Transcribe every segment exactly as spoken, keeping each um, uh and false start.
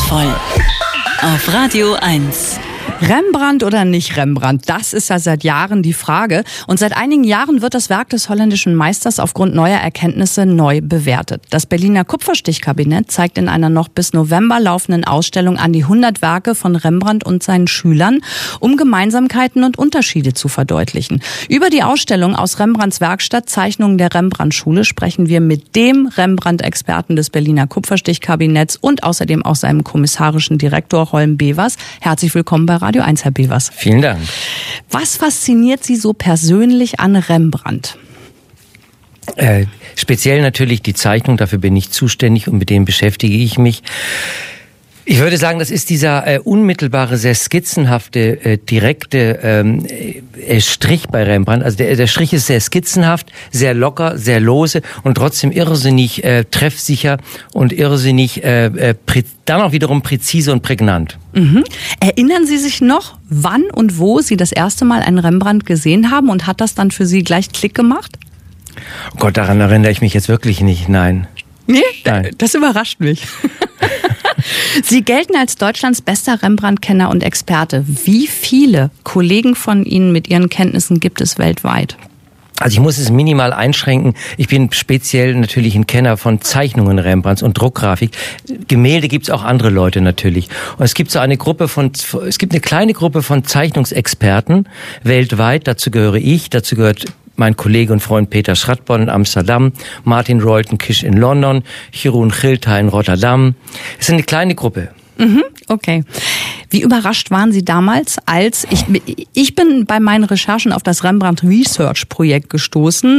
Geheimnisvoll. Auf Radio eins. Rembrandt oder nicht Rembrandt, das ist ja seit Jahren die Frage. Und seit einigen Jahren wird das Werk des holländischen Meisters aufgrund neuer Erkenntnisse neu bewertet. Das Berliner Kupferstichkabinett zeigt in einer noch bis November laufenden Ausstellung an die hundert Werke von Rembrandt und seinen Schülern, um Gemeinsamkeiten und Unterschiede zu verdeutlichen. Über die Ausstellung aus Rembrandts Werkstatt Zeichnungen der Rembrandt-Schule sprechen wir mit dem Rembrandt-Experten des Berliner Kupferstichkabinetts und außerdem auch seinem kommissarischen Direktor Holm Bevers. Herzlich willkommen bei Radio eins, Herr Bevers. Vielen Dank. Was fasziniert Sie so persönlich an Rembrandt? Äh, speziell natürlich die Zeichnung, dafür bin ich zuständig und mit dem beschäftige ich mich. Ich würde sagen, das ist dieser äh, unmittelbare, sehr skizzenhafte, äh, direkte ähm, äh, Strich bei Rembrandt. Also der, der Strich ist sehr skizzenhaft, sehr locker, sehr lose und trotzdem irrsinnig äh, treffsicher und irrsinnig äh, äh, prä- dann auch wiederum präzise und prägnant. Mhm. Erinnern Sie sich noch, wann und wo Sie das erste Mal einen Rembrandt gesehen haben und hat das dann für Sie gleich Klick gemacht? Oh Gott, daran erinnere ich mich jetzt wirklich nicht, nein. Nee, Nein. Das überrascht mich. Sie gelten als Deutschlands bester Rembrandt-Kenner und Experte. Wie viele Kollegen von Ihnen mit Ihren Kenntnissen gibt es weltweit? Also ich muss es minimal einschränken. Ich bin speziell natürlich ein Kenner von Zeichnungen Rembrandts und Druckgrafik. Gemälde gibt's auch andere Leute natürlich. Und es gibt so eine Gruppe von, es gibt eine kleine Gruppe von Zeichnungsexperten weltweit. Dazu gehöre ich, dazu gehört mein Kollege und Freund Peter Schratborn in Amsterdam, Martin Royton-Kish in London, Jeroen Gilta in Rotterdam. Es ist eine kleine Gruppe. Mhm, okay. Wie überrascht waren Sie damals, als ich ich bin bei meinen Recherchen auf das Rembrandt Research Projekt gestoßen,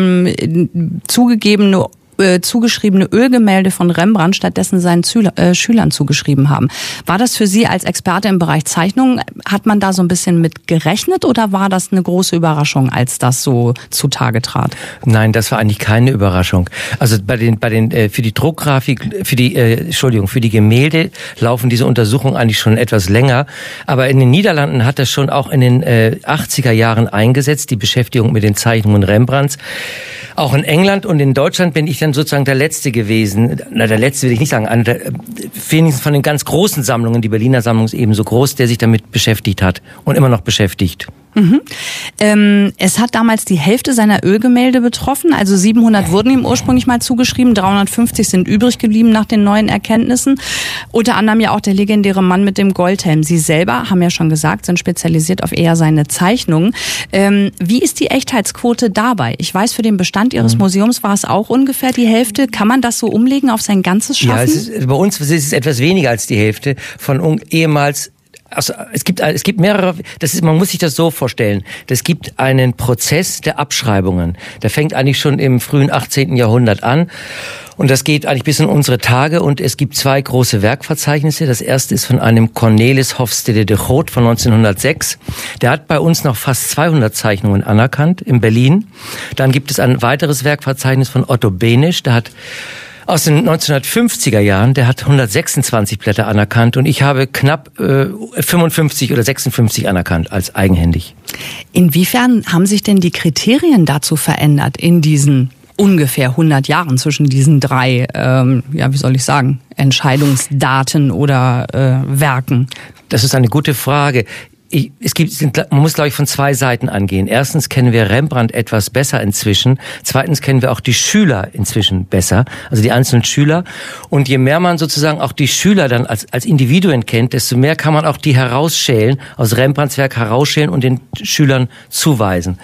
ähm, zugegebene äh, zugeschriebene Ölgemälde von Rembrandt stattdessen seinen Zü- äh, Schülern zugeschrieben haben. War das für Sie als Experte im Bereich Zeichnung, hat man da so ein bisschen mit gerechnet oder war das eine große Überraschung, als das so zutage trat? Nein, das war eigentlich keine Überraschung. Also bei den bei den äh, für die Druckgrafik, für die äh, Entschuldigung, für die Gemälde laufen diese Untersuchungen eigentlich schon etwas länger, aber in den Niederlanden hat das schon auch in den äh, achtziger Jahren eingesetzt, die Beschäftigung mit den Zeichnungen Rembrandts. Auch in England und in Deutschland bin ich dann sozusagen der Letzte gewesen. Na, der Letzte will ich nicht sagen. Einer der, wenigstens von den ganz großen Sammlungen, die Berliner Sammlung ist eben so groß, der sich damit beschäftigt hat und immer noch beschäftigt. Mhm. Ähm, es hat damals die Hälfte seiner Ölgemälde betroffen, also siebenhundert wurden ihm ursprünglich mal zugeschrieben, dreihundertfünfzig sind übrig geblieben nach den neuen Erkenntnissen. Unter anderem ja auch der legendäre Mann mit dem Goldhelm. Sie selber, haben ja schon gesagt, sind spezialisiert auf eher seine Zeichnungen. Ähm, wie ist die Echtheitsquote dabei? Ich weiß, für den Bestand Ihres mhm. Museums war es auch ungefähr die Hälfte. Kann man das so umlegen auf sein ganzes Schaffen? Ja, es ist, bei uns ist es etwas weniger als die Hälfte von un- ehemals. Also es gibt es gibt mehrere. Das ist, man muss sich das so vorstellen. Es gibt einen Prozess der Abschreibungen. Der fängt eigentlich schon im frühen achtzehnten Jahrhundert an. Und das geht eigentlich bis in unsere Tage. Und es gibt zwei große Werkverzeichnisse. Das erste ist von einem Cornelis Hofstede de Groot von neunzehnhundertsechs. Der hat bei uns noch fast zweihundert Zeichnungen anerkannt in Berlin. Dann gibt es ein weiteres Werkverzeichnis von Otto Benisch. Der hat aus den neunzehnhundertfünfziger Jahren, der hat hundertsechsundzwanzig Blätter anerkannt und ich habe knapp äh, fünfundfünfzig oder sechsundfünfzig anerkannt als eigenhändig. Inwiefern haben sich denn die Kriterien dazu verändert in diesen ungefähr hundert Jahren zwischen diesen drei, ähm, ja, wie soll ich sagen, Entscheidungsdaten oder äh, Werken? Das ist eine gute Frage. Ich, es gibt, man muss, glaube ich, von zwei Seiten angehen. Erstens kennen wir Rembrandt etwas besser inzwischen. Zweitens kennen wir auch die Schüler inzwischen besser, also die einzelnen Schüler. Und je mehr man sozusagen auch die Schüler dann als, als Individuen kennt, desto mehr kann man auch die herausschälen, aus Rembrandts Werk herausschälen und den Schülern zuweisen.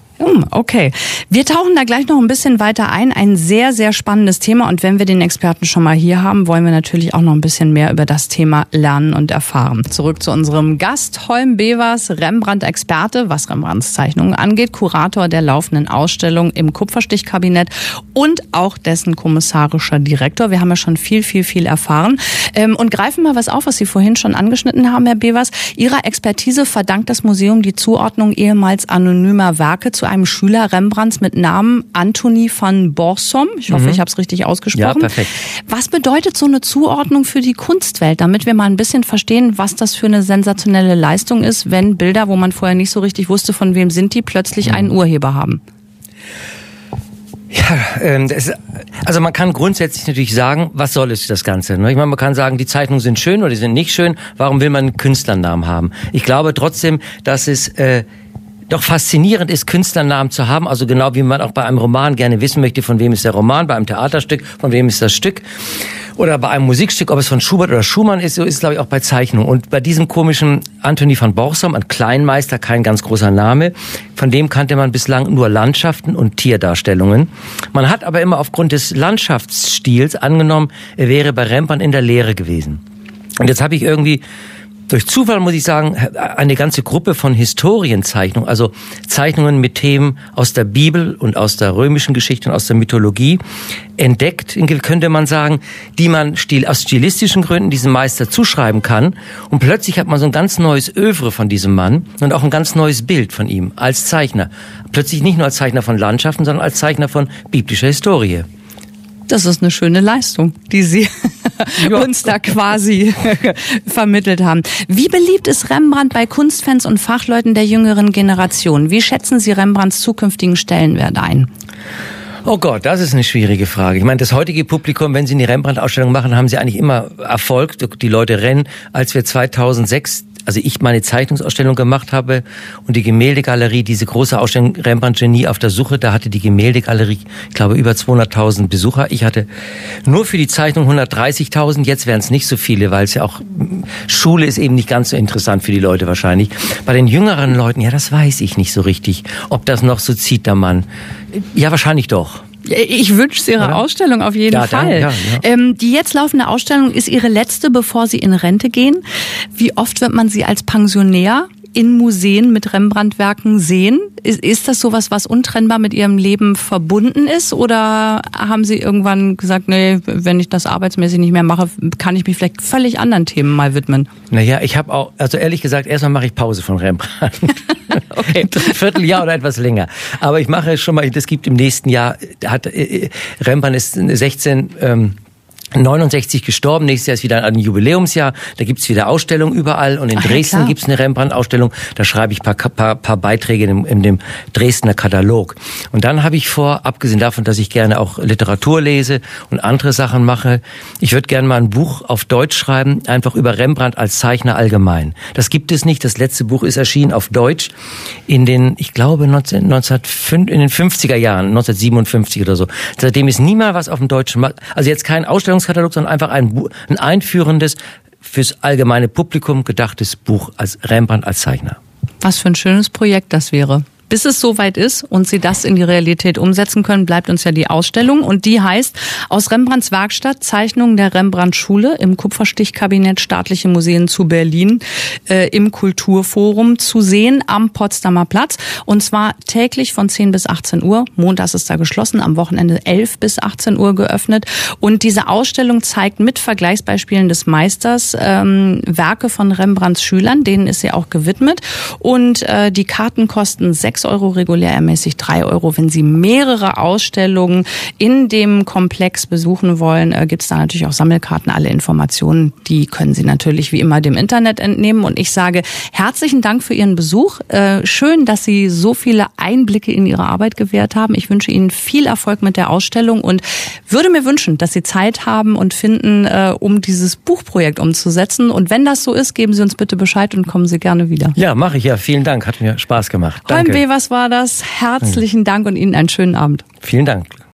Okay, wir tauchen da gleich noch ein bisschen weiter ein. Ein sehr, sehr spannendes Thema. Und wenn wir den Experten schon mal hier haben, wollen wir natürlich auch noch ein bisschen mehr über das Thema lernen und erfahren. Zurück zu unserem Gast, Holm Bevers, Rembrandt-Experte, was Rembrandts Zeichnungen angeht, Kurator der laufenden Ausstellung im Kupferstichkabinett und auch dessen kommissarischer Direktor. Wir haben ja schon viel, viel, viel erfahren. Und greifen mal was auf, was Sie vorhin schon angeschnitten haben, Herr Bevers. Ihrer Expertise verdankt das Museum die Zuordnung ehemals anonymer Werke zu einem Schüler Rembrandts mit Namen Anthony van Borsom. Ich hoffe, mhm. ich habe es richtig ausgesprochen. Ja, perfekt. Was bedeutet so eine Zuordnung für die Kunstwelt, damit wir mal ein bisschen verstehen, was das für eine sensationelle Leistung ist, wenn Bilder, wo man vorher nicht so richtig wusste, von wem sind die, plötzlich mhm. einen Urheber haben? Ja, ähm, das, also man kann grundsätzlich natürlich sagen, was soll es das Ganze? Ne? Ich meine, man kann sagen, die Zeichnungen sind schön oder die sind nicht schön. Warum will man einen Künstlernamen haben? Ich glaube trotzdem, dass es äh, doch faszinierend ist, Künstlernamen zu haben. Also genau wie man auch bei einem Roman gerne wissen möchte, von wem ist der Roman, bei einem Theaterstück, von wem ist das Stück. Oder bei einem Musikstück, ob es von Schubert oder Schumann ist, so ist es, glaube ich, auch bei Zeichnungen. Und bei diesem komischen Anthony van Borsam, ein Kleinmeister, kein ganz großer Name, von dem kannte man bislang nur Landschaften und Tierdarstellungen. Man hat aber immer aufgrund des Landschaftsstils angenommen, er wäre bei Rembrandt in der Lehre gewesen. Und jetzt habe ich irgendwie durch Zufall, muss ich sagen, eine ganze Gruppe von Historienzeichnungen, also Zeichnungen mit Themen aus der Bibel und aus der römischen Geschichte und aus der Mythologie entdeckt, könnte man sagen, die man stil, aus stilistischen Gründen diesem Meister zuschreiben kann. Und plötzlich hat man so ein ganz neues Övre von diesem Mann und auch ein ganz neues Bild von ihm als Zeichner. Plötzlich nicht nur als Zeichner von Landschaften, sondern als Zeichner von biblischer Historie. Das ist eine schöne Leistung, die Sie ja. uns da quasi vermittelt haben. Wie beliebt ist Rembrandt bei Kunstfans und Fachleuten der jüngeren Generation? Wie schätzen Sie Rembrandts zukünftigen Stellenwert ein? Oh Gott, das ist eine schwierige Frage. Ich meine, das heutige Publikum, wenn sie eine Rembrandt-Ausstellung machen, haben sie eigentlich immer Erfolg. Die Leute rennen. Als wir zweitausendsechs also ich meine Zeichnungsausstellung gemacht habe und die Gemäldegalerie, diese große Ausstellung Rembrandt Genie auf der Suche, da hatte die Gemäldegalerie, ich glaube, über zweihunderttausend Besucher. Ich hatte nur für die Zeichnung hundertdreißigtausend, jetzt wären es nicht so viele, weil es ja auch, Schule ist eben nicht ganz so interessant für die Leute wahrscheinlich. Bei den jüngeren Leuten, ja, das weiß ich nicht so richtig, ob das noch so zieht, der Mann. Ja, wahrscheinlich doch. Ich wünsche Ihre Oder? Ausstellung auf jeden ja, Fall. Dann, ja, ja. Ähm, die jetzt laufende Ausstellung ist Ihre letzte, bevor Sie in Rente gehen. Wie oft wird man Sie als Pensionär in Museen mit Rembrandt-Werken sehen? Ist, ist das sowas, was untrennbar mit Ihrem Leben verbunden ist? Oder haben Sie irgendwann gesagt, nee, wenn ich das arbeitsmäßig nicht mehr mache, kann ich mich vielleicht völlig anderen Themen mal widmen? Naja, ich habe auch, also ehrlich gesagt, erstmal mache ich Pause von Rembrandt. Okay. Ein Vierteljahr oder etwas länger. Aber ich mache schon mal, das gibt im nächsten Jahr, hat äh, Rembrandt ist sechzehn... Ähm, neunundsechzig gestorben, nächstes Jahr ist wieder ein Jubiläumsjahr, da gibt's wieder Ausstellungen überall und in Ach, Dresden ja, gibt's eine Rembrandt-Ausstellung, da schreibe ich paar, paar, paar Beiträge in, in dem Dresdner Katalog. Und dann habe ich vor, abgesehen davon, dass ich gerne auch Literatur lese und andere Sachen mache, ich würde gerne mal ein Buch auf Deutsch schreiben, einfach über Rembrandt als Zeichner allgemein. Das gibt es nicht, das letzte Buch ist erschienen auf Deutsch in den, ich glaube, neunzehn, neunzehnhundertfünf, in den fünfziger Jahren, neunzehnhundertsiebenundfünfzig oder so. Seitdem ist nie mal was auf dem Deutschen, also jetzt kein Ausstellungs Katalog, sondern einfach ein, ein einführendes, fürs allgemeine Publikum gedachtes Buch als Rembrandt als Zeichner. Was für ein schönes Projekt das wäre. Bis es soweit ist und Sie das in die Realität umsetzen können, bleibt uns ja die Ausstellung. Und die heißt Aus Rembrandts Werkstatt, Zeichnungen der Rembrandt-Schule im Kupferstichkabinett Staatliche Museen zu Berlin äh, im Kulturforum zu sehen am Potsdamer Platz. Und zwar täglich von zehn bis achtzehn Uhr. Montags ist da geschlossen, am Wochenende elf bis achtzehn Uhr geöffnet. Und diese Ausstellung zeigt mit Vergleichsbeispielen des Meisters ähm, Werke von Rembrandts Schülern. Denen ist sie auch gewidmet. Und äh, die Karten kosten sechs Euro, regulär ermäßigt drei Euro. Wenn Sie mehrere Ausstellungen in dem Komplex besuchen wollen, äh, gibt es da natürlich auch Sammelkarten. Alle Informationen, die können Sie natürlich wie immer dem Internet entnehmen. Und ich sage herzlichen Dank für Ihren Besuch. Äh, schön, dass Sie so viele Einblicke in Ihre Arbeit gewährt haben. Ich wünsche Ihnen viel Erfolg mit der Ausstellung und würde mir wünschen, dass Sie Zeit haben und finden, äh, um dieses Buchprojekt umzusetzen. Und wenn das so ist, geben Sie uns bitte Bescheid und kommen Sie gerne wieder. Ja, mache ich ja. Vielen Dank. Hat mir Spaß gemacht. Danke. Was war das? Herzlichen Dank und Ihnen einen schönen Abend. Vielen Dank.